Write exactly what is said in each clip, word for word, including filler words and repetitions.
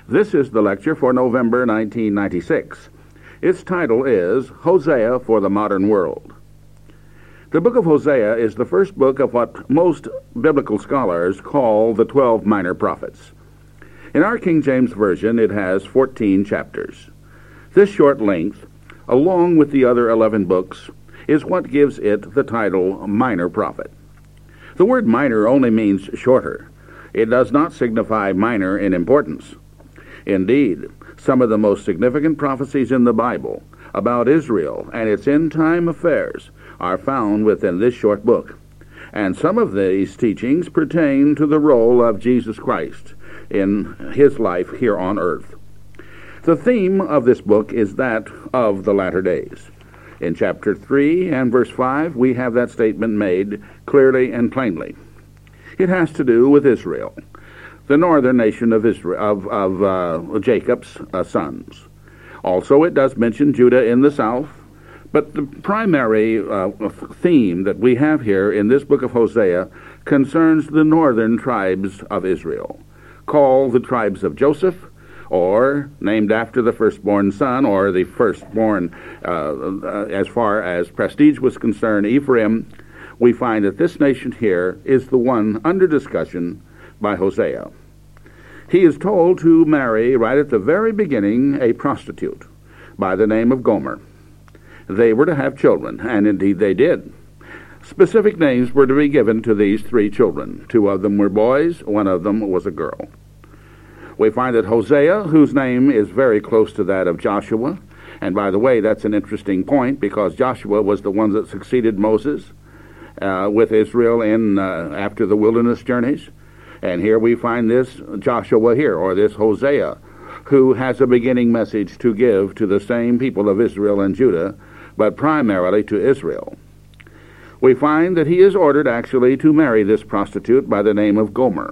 This is the lecture for November nineteen ninety-six. Its title is Hosea for the Modern World. The book of Hosea is the first book of what most biblical scholars call the twelve minor prophets. In our King James Version, it has fourteen chapters. This short length, along with the other eleven books, is what gives it the title Minor Prophet. The word minor only means shorter. It does not signify minor in importance. Indeed, some of the most significant prophecies in the Bible about Israel and its end-time affairs are found within this short book, and some of these teachings pertain to the role of Jesus Christ in his life here on earth. The theme of this book is that of the latter days. In chapter three and verse five, we have that statement made clearly and plainly. It has to do with Israel, the northern nation of Israel, of, of uh, Jacob's uh, sons. Also, it does mention Judah in the south, but the primary uh, theme that we have here in this book of Hosea concerns the northern tribes of Israel, called the tribes of Joseph, or named after the firstborn son, or the firstborn, uh, uh, as far as prestige was concerned, Ephraim. We find that this nation here is the one under discussion by Hosea. He is told to marry, right at the very beginning, a prostitute by the name of Gomer. They were to have children, and indeed they did. Specific names were to be given to these three children. Two of them were boys, one of them was a girl. We find that Hosea, whose name is very close to that of Joshua, and by the way, that's an interesting point, because Joshua was the one that succeeded Moses uh, with Israel in uh, after the wilderness journeys. And here we find this Joshua here, or this Hosea, who has a beginning message to give to the same people of Israel and Judah, but primarily to Israel. We find that he is ordered actually to marry this prostitute by the name of Gomer.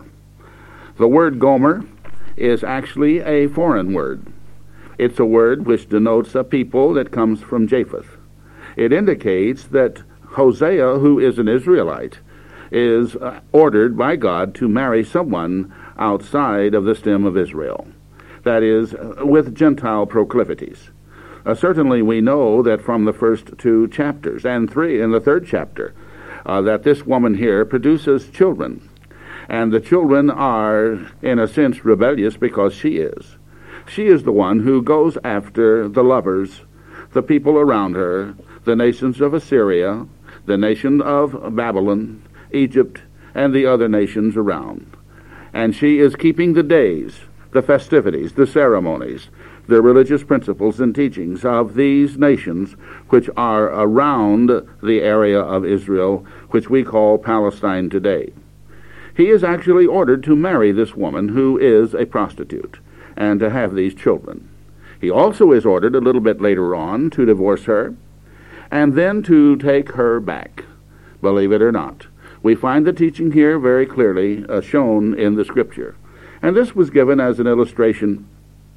The word Gomer is actually a foreign word. It's a word which denotes a people that comes from Japheth. It indicates that Hosea, who is an Israelite, is uh, ordered by God to marry someone outside of the stem of Israel, that is, uh, with Gentile proclivities. Uh, certainly we know that from the first two chapters, and three in the third chapter, uh, that this woman here produces children, and the children are, in a sense, rebellious because she is. She is the one who goes after the lovers, the people around her, the nations of Assyria, the nation of Babylon, Egypt, and the other nations around. And she is keeping the days, the festivities, the ceremonies, the religious principles and teachings of these nations which are around the area of Israel, which we call Palestine today. He is actually ordered to marry this woman who is a prostitute and to have these children. He also is ordered a little bit later on to divorce her and then to take her back, believe it or not. We find the teaching here very clearly uh, shown in the Scripture. And this was given as an illustration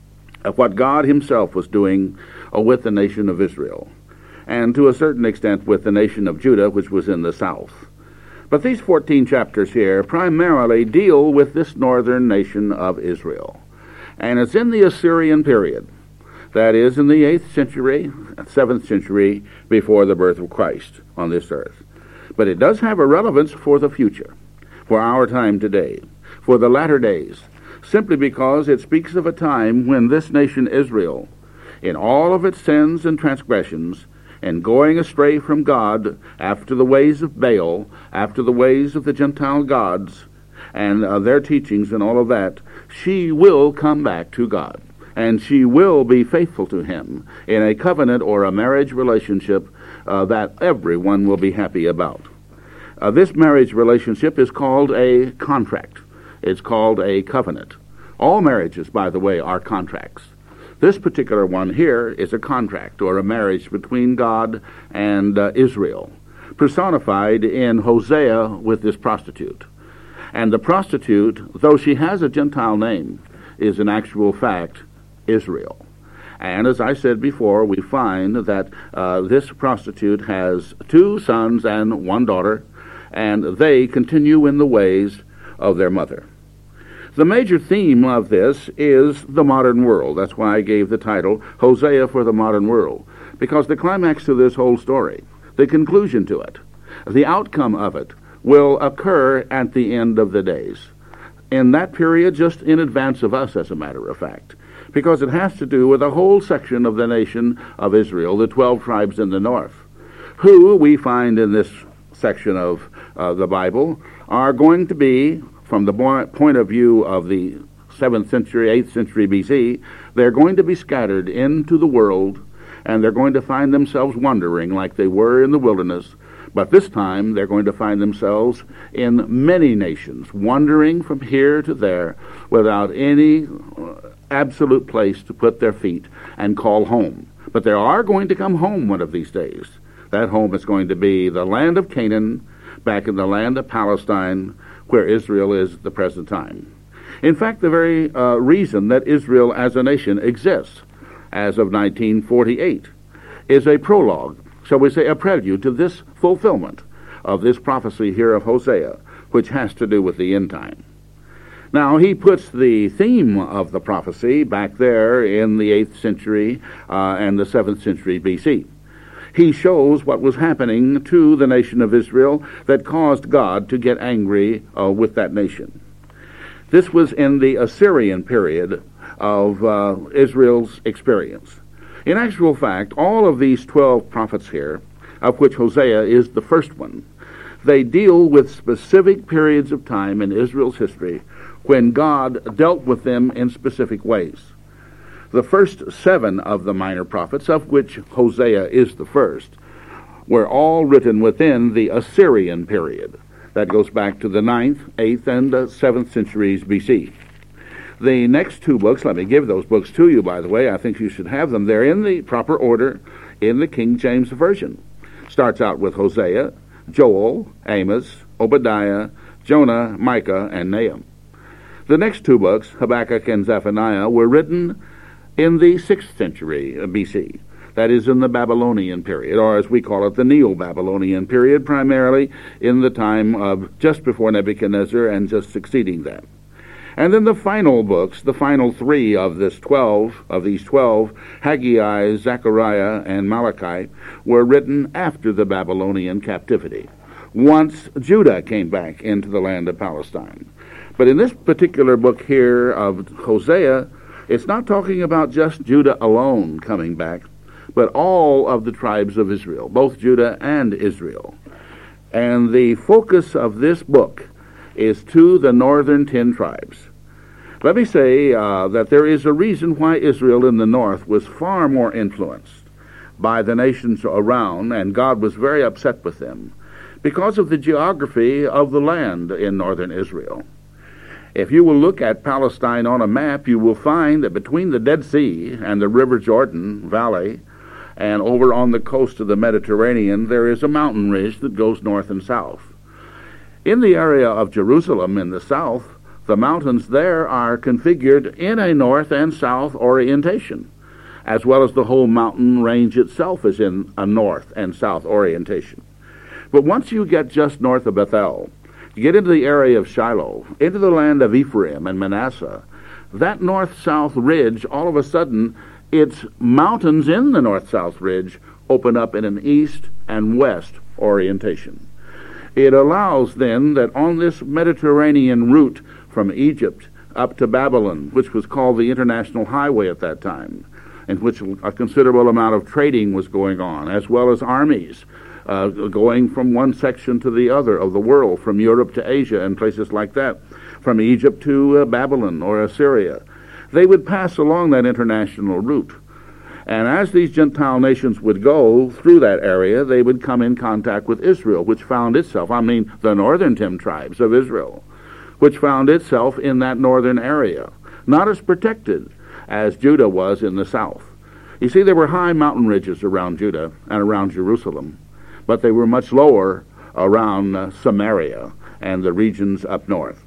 of what God himself was doing uh, with the nation of Israel, and to a certain extent with the nation of Judah, which was in the south. But these fourteen chapters here primarily deal with this northern nation of Israel. And it's in the Assyrian period, that is, in the eighth century, seventh century before the birth of Christ on this earth. But it does have a relevance for the future, for our time today, for the latter days, simply because it speaks of a time when this nation Israel, in all of its sins and transgressions, and going astray from God after the ways of Baal, after the ways of the Gentile gods, and uh, their teachings and all of that, she will come back to God, and she will be faithful to him in a covenant or a marriage relationship uh, that everyone will be happy about. Uh, this marriage relationship is called a contract. It's called a covenant. All marriages, by the way, are contracts. This particular one here is a contract or a marriage between God and uh, Israel, personified in Hosea with this prostitute. And the prostitute, though she has a Gentile name, is in actual fact Israel. And as I said before, we find that uh, this prostitute has two sons and one daughter, and they continue in the ways of their mother. The major theme of this is the modern world. That's why I gave the title, Hosea for the Modern World, because the climax to this whole story, the conclusion to it, the outcome of it, will occur at the end of the days. In that period, just in advance of us, as a matter of fact, because it has to do with a whole section of the nation of Israel, the twelve tribes in the north, who we find in this section of uh, the Bible are going to be, from the point of view of the seventh century, eighth century B C, they're going to be scattered into the world, and they're going to find themselves wandering like they were in the wilderness. But this time, they're going to find themselves in many nations, wandering from here to there without any absolute place to put their feet and call home. But they are going to come home one of these days. That home is going to be the land of Canaan, back in the land of Palestine, where Israel is at the present time. In fact, the very uh, reason that Israel as a nation exists as of nineteen forty-eight is a prologue, shall we say a prelude to this fulfillment of this prophecy here of Hosea, which has to do with the end time. Now, he puts the theme of the prophecy back there in the eighth century uh, and the seventh century B C. He shows what was happening to the nation of Israel that caused God to get angry uh, with that nation. This was in the Assyrian period of uh, Israel's experience. In actual fact, all of these twelve prophets here, of which Hosea is the first one, they deal with specific periods of time in Israel's history when God dealt with them in specific ways. The first seven of the minor prophets, of which Hosea is the first, were all written within the Assyrian period. That goes back to the ninth, eighth, and uh, seventh centuries B C. The next two books, let me give those books to you, by the way. I think you should have them. They're in the proper order in the King James Version. Starts out with Hosea, Joel, Amos, Obadiah, Jonah, Micah, and Nahum. The next two books, Habakkuk and Zephaniah, were written in the sixth century B C. That is in the Babylonian period, or as we call it, the Neo-Babylonian period, primarily in the time of just before Nebuchadnezzar and just succeeding that. And then the final books, the final three of this twelve, of these twelve, Haggai, Zechariah, and Malachi, were written after the Babylonian captivity, once Judah came back into the land of Palestine. But in this particular book here of Hosea, it's not talking about just Judah alone coming back, but all of the tribes of Israel, both Judah and Israel. And the focus of this book is to the northern ten tribes. Let me say uh, that there is a reason why Israel in the north was far more influenced by the nations around, and God was very upset with them, because of the geography of the land in northern Israel. If you will look at Palestine on a map, you will find that between the Dead Sea and the River Jordan Valley and over on the coast of the Mediterranean, there is a mountain ridge that goes north and south. In the area of Jerusalem in the south, the mountains there are configured in a north and south orientation, as well as the whole mountain range itself is in a north and south orientation. But once you get just north of Bethel, you get into the area of Shiloh, into the land of Ephraim and Manasseh, that north-south ridge, all of a sudden, its mountains in the north-south ridge open up in an east and west orientation. It allows then that on this Mediterranean route from Egypt up to Babylon, which was called the International Highway at that time, in which a considerable amount of trading was going on, as well as armies uh, going from one section to the other of the world, from Europe to Asia and places like that, from Egypt to uh, Babylon or Assyria. They would pass along that international route. And as these Gentile nations would go through that area, they would come in contact with Israel, which found itself, I mean, the northern ten tribes of Israel, which found itself in that northern area, not as protected as Judah was in the south. You see, there were high mountain ridges around Judah and around Jerusalem, but they were much lower around uh, Samaria and the regions up north.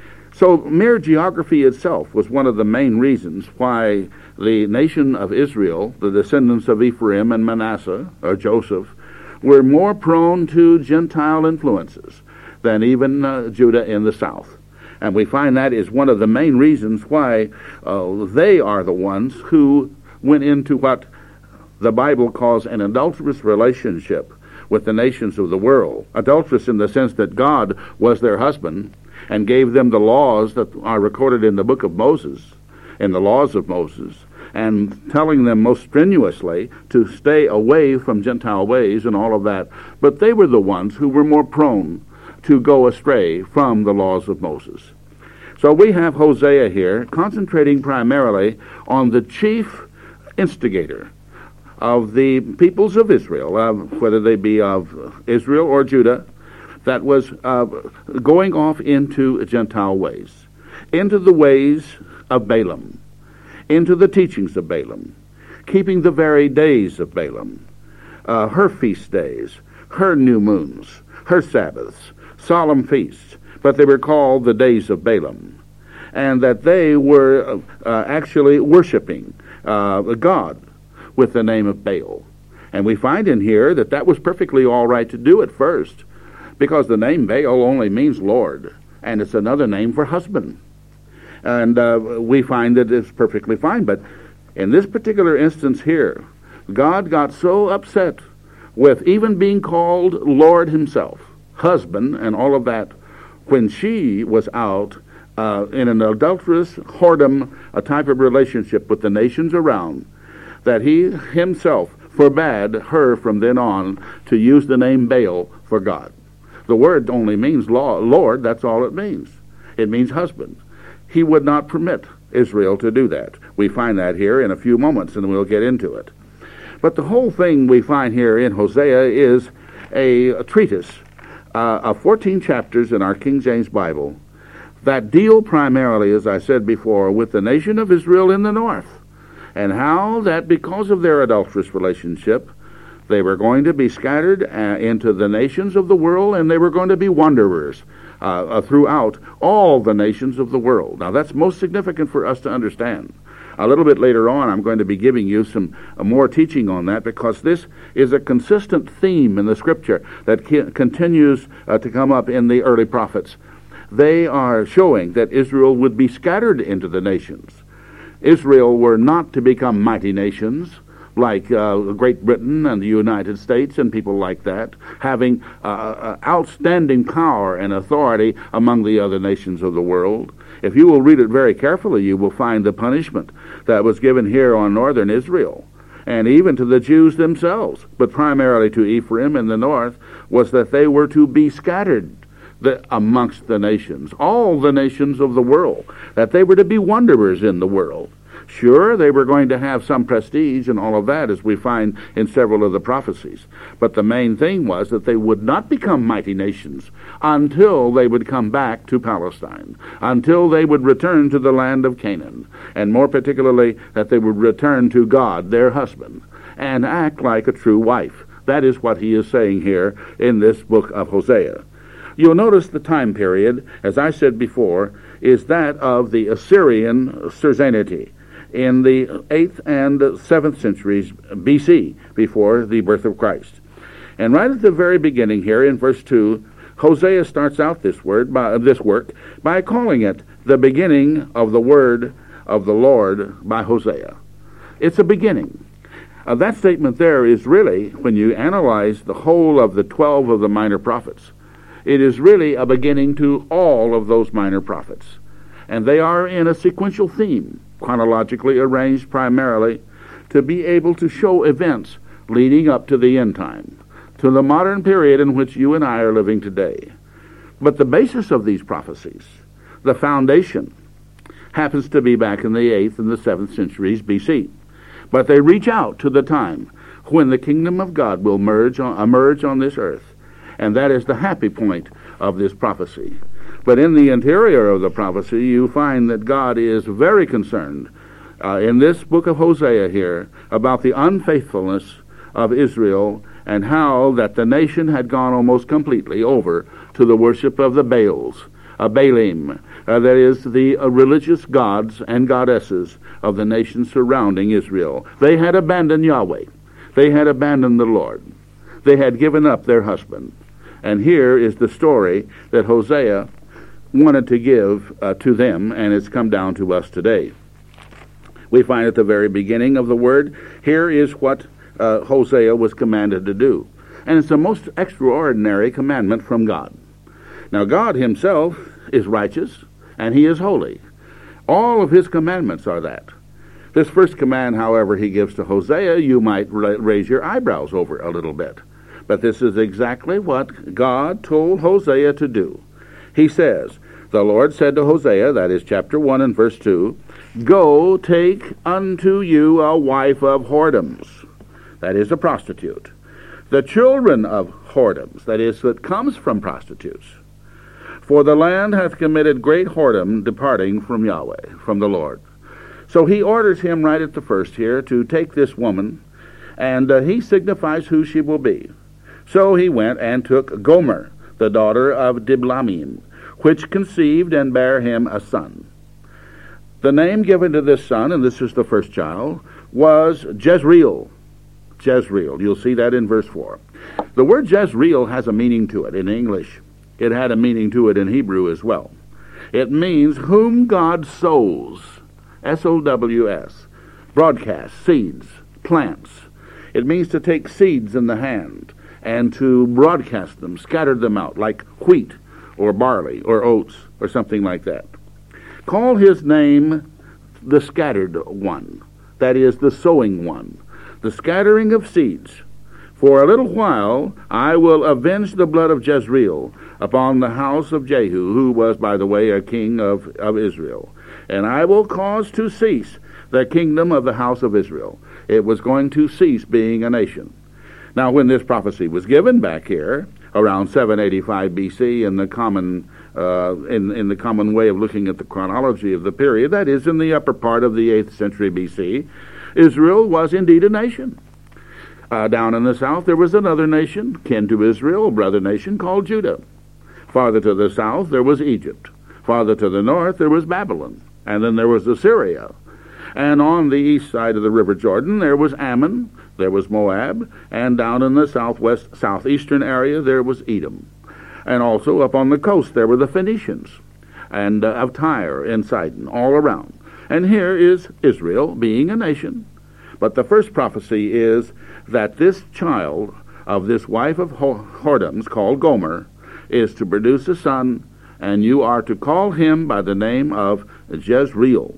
So mere geography itself was one of the main reasons why the nation of Israel, the descendants of Ephraim and Manasseh, or Joseph, were more prone to Gentile influences than even uh, Judah in the south. And we find that is one of the main reasons why uh, they are the ones who went into what the Bible calls an adulterous relationship with the nations of the world. Adulterous in the sense that God was their husband and gave them the laws that are recorded in the book of Moses, in the laws of Moses, and telling them most strenuously to stay away from Gentile ways and all of that. But they were the ones who were more prone to go astray from the laws of Moses. So we have Hosea here concentrating primarily on the chief instigator of the peoples of Israel, uh, whether they be of Israel or Judah, that was uh, going off into Gentile ways, into the ways of Balaam, into the teachings of Balaam, keeping the very days of Balaam, uh, her feast days, her new moons, her Sabbaths, solemn feasts, but they were called the days of Balaam, and that they were uh, actually worshiping uh, God with the name of Baal. And we find in here that that was perfectly all right to do at first, because the name Baal only means Lord, and it's another name for husband. And uh, we find that it's perfectly fine. But in this particular instance here, God got so upset with even being called Lord himself, husband, and all of that, when she was out uh, in an adulterous whoredom, a type of relationship with the nations around, that he himself forbade her from then on to use the name Baal for God. The word only means law, Lord, that's all it means. It means husband. He would not permit Israel to do that. We find that here in a few moments, and we'll get into it. But the whole thing we find here in Hosea is a, a treatise uh, of fourteen chapters in our King James Bible that deal primarily, as I said before, with the nation of Israel in the north, and how that because of their adulterous relationship, they were going to be scattered uh, into the nations of the world, and they were going to be wanderers uh, uh, throughout all the nations of the world. Now, that's most significant for us to understand. A little bit later on, I'm going to be giving you some uh, more teaching on that, because this is a consistent theme in the Scripture that ki- continues uh, to come up in the early prophets. They are showing that Israel would be scattered into the nations. Israel were not to become mighty nations like uh, Great Britain and the United States and people like that, having uh, uh, outstanding power and authority among the other nations of the world. If you will read it very carefully, you will find the punishment that was given here on northern Israel, and even to the Jews themselves, but primarily to Ephraim in the north, was that they were to be scattered the, amongst the nations, all the nations of the world, that they were to be wanderers in the world. Sure, they were going to have some prestige and all of that, as we find in several of the prophecies. But the main thing was that they would not become mighty nations until they would come back to Palestine, until they would return to the land of Canaan, and more particularly that they would return to God, their husband, and act like a true wife. That is what he is saying here in this book of Hosea. You'll notice the time period, as I said before, is that of the Assyrian suzerainty in the eighth and seventh centuries B C, before the birth of Christ. And right at the very beginning here in verse two, Hosea starts out this word by this work by calling it the beginning of the word of the Lord by Hosea. It's a beginning. Uh, that statement there is really, when you analyze the whole of the twelve of the minor prophets, it is really a beginning to all of those minor prophets. And they are in a sequential theme, chronologically arranged primarily to be able to show events leading up to the end time, to the modern period in which you and I are living today. But the basis of these prophecies, the foundation, happens to be back in the eighth and the seventh centuries B C. But they reach out to the time when the kingdom of God will merge on, emerge on this earth, and that is the happy point of this prophecy. But in the interior of the prophecy, you find that God is very concerned uh, in this book of Hosea here about the unfaithfulness of Israel, and how that the nation had gone almost completely over to the worship of the Baals, uh, Baalim, uh, that is, the uh, religious gods and goddesses of the nations surrounding Israel. They had abandoned Yahweh. They had abandoned the Lord. They had given up their husband. And here is the story that Hosea wanted to give uh, to them, and it's come down to us today. We find at the very beginning of the word, here is what uh, Hosea was commanded to do. And it's a most extraordinary commandment from God. Now, God himself is righteous, and he is holy. All of his commandments are that. This first command, however, he gives to Hosea, you might ra- raise your eyebrows over a little bit. But this is exactly what God told Hosea to do. He says, the Lord said to Hosea, that is chapter one and verse two, go take unto you a wife of whoredoms, that is a prostitute, the children of whoredoms, that is, that comes from prostitutes. For the land hath committed great whoredom, departing from Yahweh, from the Lord. So he orders him right at the first here to take this woman, and uh, he signifies who she will be. So he went and took Gomer, the daughter of Diblaim, which conceived and bare him a son. The name given to this son, and this is the first child, was Jezreel. Jezreel. You'll see that in verse four. The word Jezreel has a meaning to it in English. It had a meaning to it in Hebrew as well. It means whom God sows. S O W S. Broadcast, seeds, plants. It means to take seeds in the hand and to broadcast them, scatter them out like wheat or barley or oats or something like that. Call his name the scattered one, that is, the sowing one, the scattering of seeds. For a little while I will avenge the blood of Jezreel upon the house of Jehu, who was, by the way, a king of, of Israel. And I will cause to cease the kingdom of the house of Israel. It was going to cease being a nation. Now, when this prophecy was given back here, around seven eighty-five B C, in the common uh, in, in the common way of looking at the chronology of the period, that is, in the upper part of the eighth century B C, Israel was indeed a nation. Uh, down in the south, there was another nation, kin to Israel, a brother nation, called Judah. Farther to the south, there was Egypt. Farther to the north, there was Babylon. And then there was Assyria. And on the east side of the River Jordan, there was Ammon, there was Moab, and down in the southwest, southeastern area, there was Edom. And also up on the coast, there were the Phoenicians, and uh, of Tyre and Sidon, all around. And here is Israel being a nation. But the first prophecy is that this child of this wife of whoredoms, called Gomer, is to produce a son, and you are to call him by the name of Jezreel,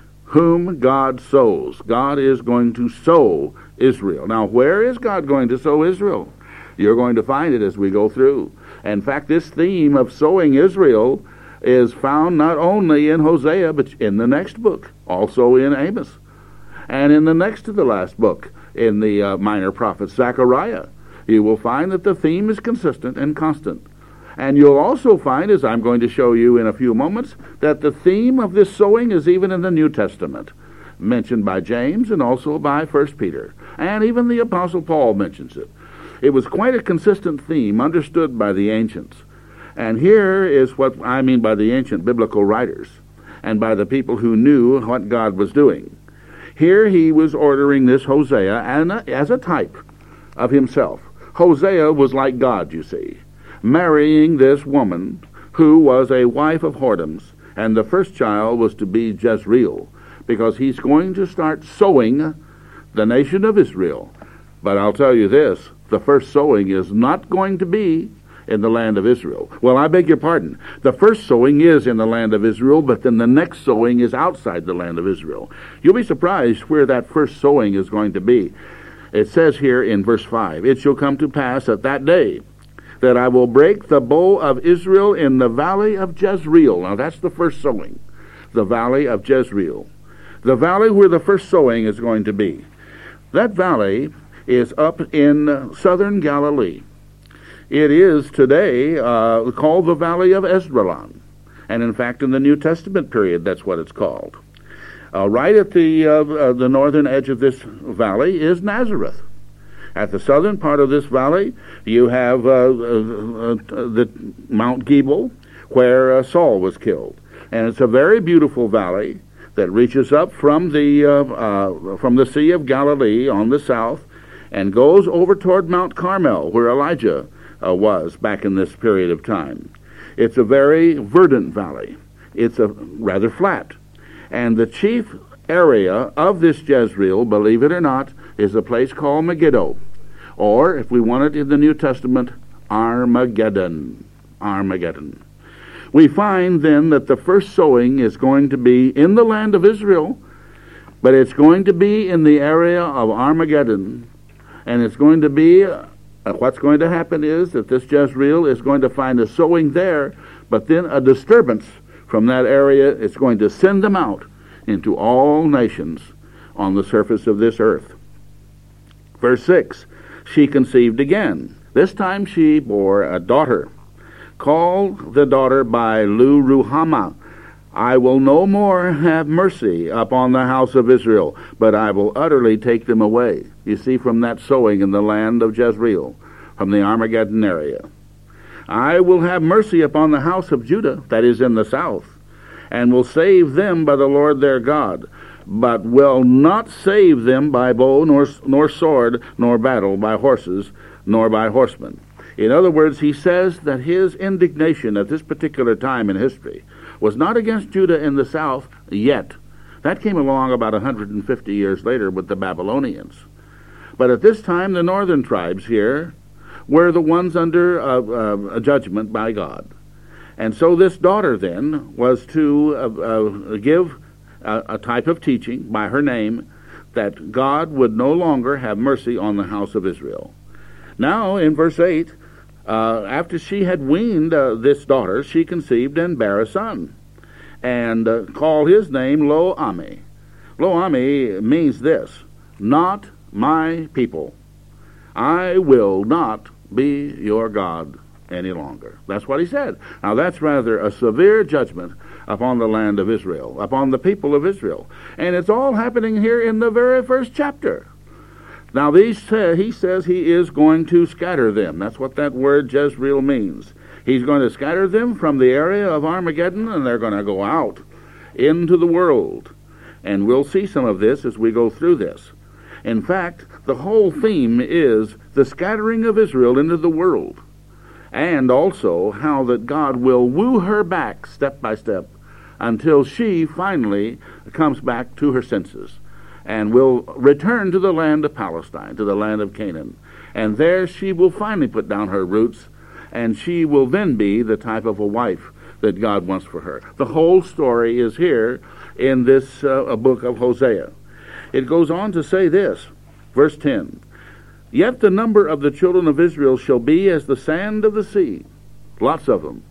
whom God sows. God is going to sow Israel. Now, where is God going to sow Israel? You're going to find it as we go through. In fact, this theme of sowing Israel is found not only in Hosea, but in the next book, also in Amos, and in the next to the last book, in the uh, minor prophet Zechariah. You will find that the theme is consistent and constant. And you'll also find, as I'm going to show you in a few moments, that the theme of this sowing is even in the New Testament, mentioned by James and also by First Peter. And even the Apostle Paul mentions it. It was quite a consistent theme understood by the ancients. And here is what I mean by the ancient biblical writers and by the people who knew what God was doing. Here he was ordering this Hosea and as a type of himself. Hosea was like God, you see, marrying this woman who was a wife of whoredoms, and the first child was to be Jezreel, because he's going to start sowing the nation of Israel. But I'll tell you this, the first sowing is not going to be in the land of Israel. Well, I beg your pardon. The first sowing is in the land of Israel, but then the next sowing is outside the land of Israel. You'll be surprised where that first sowing is going to be. It says here in verse five, it shall come to pass at that day that I will break the bow of Israel in the valley of Jezreel. Now that's the first sowing, the valley of Jezreel. The valley where the first sowing is going to be. That valley is up in southern Galilee. It is today uh, called the Valley of Esdraelon. And in fact, in the New Testament period, that's what it's called. Uh, right at the, uh, uh, the northern edge of this valley is Nazareth. At the southern part of this valley, you have uh, uh, uh, the Mount Gebel, where uh, Saul was killed. And it's a very beautiful valley that reaches up from the, uh, uh, from the Sea of Galilee on the south and goes over toward Mount Carmel, where Elijah uh, was back in this period of time. It's a very verdant valley. It's a rather flat. And the chief area of this Jezreel, believe it or not, is a place called Megiddo. Or, if we want it in the New Testament, Armageddon. Armageddon. We find then that the first sowing is going to be in the land of Israel, but it's going to be in the area of Armageddon. And it's going to be, uh, what's going to happen is that this Jezreel is going to find a sowing there, but then a disturbance from that area is going to send them out into all nations on the surface of this earth. Verse six, she conceived again. This time she bore a daughter, called the daughter by Lo-ruhamah. I will no more have mercy upon the house of Israel, but I will utterly take them away. You see, from that sowing in the land of Jezreel, from the Armageddon area. I will have mercy upon the house of Judah, that is in the south, and will save them by the Lord their God, but will not save them by bow, nor, nor sword, nor battle, by horses, nor by horsemen. In other words, he says that his indignation at this particular time in history was not against Judah in the south yet. That came along about one hundred fifty years later with the Babylonians. But at this time, the northern tribes here were the ones under uh, uh, a judgment by God. And so this daughter then was to uh, uh, give a, a type of teaching by her name that God would no longer have mercy on the house of Israel. Now, in verse eight, uh, after she had weaned uh, this daughter, she conceived and bare a son, and uh, called his name Lo-Ami. Lo-Ami means this: not my people. I will not be your God any longer. That's what he said. Now that's rather a severe judgment upon the land of Israel, upon the people of Israel. And it's all happening here in the very first chapter. Now these, uh, he says he is going to scatter them. That's what that word Jezreel means. He's going to scatter them from the area of Armageddon, and they're going to go out into the world. And we'll see some of this as we go through this. In fact, the whole theme is the scattering of Israel into the world, and also how that God will woo her back step by step until she finally comes back to her senses and will return to the land of Palestine, to the land of Canaan. And there she will finally put down her roots, and she will then be the type of a wife that God wants for her. The whole story is here in this uh, book of Hosea. It goes on to say this, verse ten, Yet the number of the children of Israel shall be as the sand of the sea, lots of them,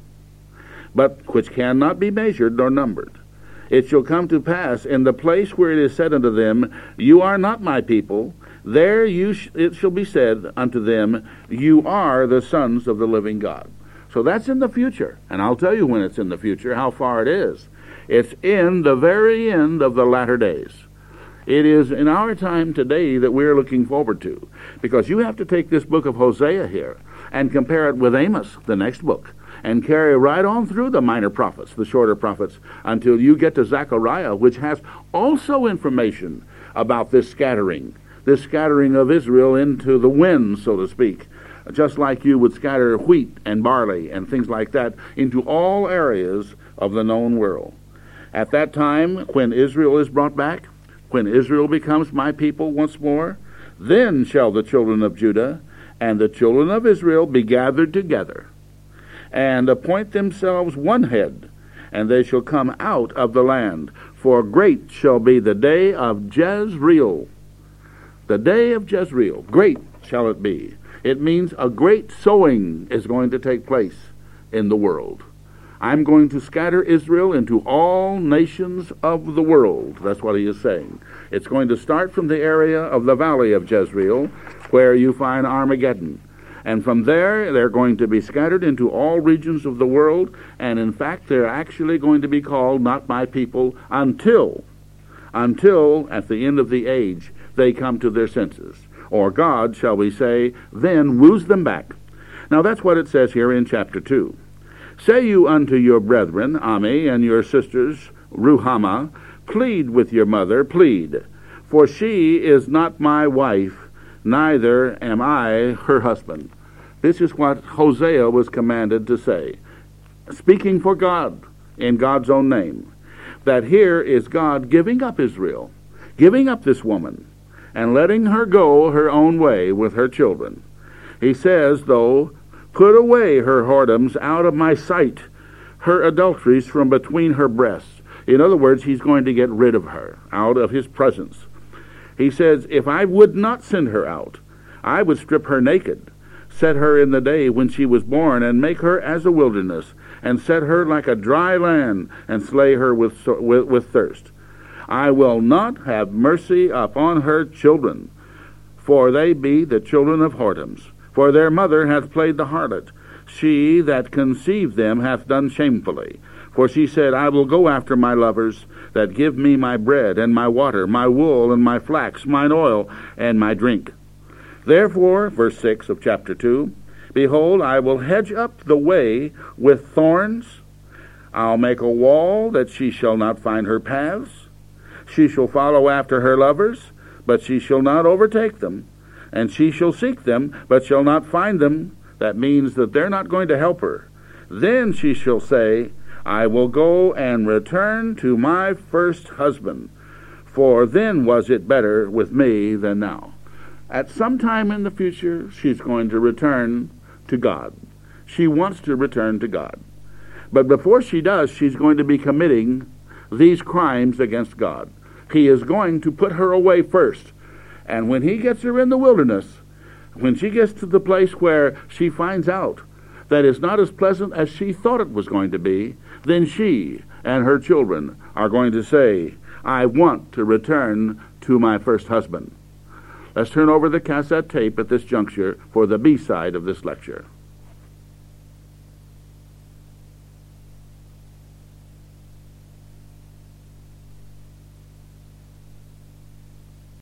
but which cannot be measured nor numbered. It shall come to pass in the place where it is said unto them, You are not my people, there you sh- it shall be said unto them, You are the sons of the living God. So that's in the future, and I'll tell you when it's in the future, how far it is. It's in the very end of the latter days. It is in our time today that we're looking forward to, because you have to take this book of Hosea here and compare it with Amos, the next book, and carry right on through the minor prophets, the shorter prophets, until you get to Zechariah, which has also information about this scattering, this scattering of Israel into the wind, so to speak, just like you would scatter wheat and barley and things like that into all areas of the known world. At that time, when Israel is brought back, when Israel becomes my people once more, then shall the children of Judah and the children of Israel be gathered together, and appoint themselves one head, and they shall come out of the land. For great shall be the day of Jezreel. The day of Jezreel, great shall it be. It means a great sowing is going to take place in the world. I'm going to scatter Israel into all nations of the world. That's what he is saying. It's going to start from the area of the valley of Jezreel, where you find Armageddon. And from there, they're going to be scattered into all regions of the world. And in fact, they're actually going to be called not my people until, until at the end of the age, they come to their senses. Or God, shall we say, then woos them back. Now that's what it says here in chapter two. Say you unto your brethren, Ami, and your sisters, Ruhamah, plead with your mother, plead, for she is not my wife, neither am I her husband. This is what Hosea was commanded to say. speaking for God in God's own name, that here is God giving up Israel, giving up this woman, and letting her go her own way with her children. He says, though, put away her whoredoms out of my sight, her adulteries from between her breasts. In other words, he's going to get rid of her out of his presence. He says, if I would not send her out, I would strip her naked, set her in the day when she was born, and make her as a wilderness, and set her like a dry land, and slay her with, with, with thirst. I will not have mercy upon her children, for they be the children of whoredoms. For their mother hath played the harlot. She that conceived them hath done shamefully. For she said, I will go after my lovers, that give me my bread, and my water, my wool, and my flax, mine oil, and my drink. Therefore, verse six of chapter two, behold, I will hedge up the way with thorns. I'll make a wall that she shall not find her paths. She shall follow after her lovers, but she shall not overtake them. And she shall seek them, but shall not find them. That means that they're not going to help her. Then she shall say, I will go and return to my first husband, for then was it better with me than now. At some time in the future, she's going to return to God. She wants to return to God. But before she does, she's going to be committing these crimes against God. He is going to put her away first. And when he gets her in the wilderness, when she gets to the place where she finds out that it's not as pleasant as she thought it was going to be, then she and her children are going to say, I want to return to my first husband. Let's turn over the cassette tape at this juncture for the B-side of this lecture.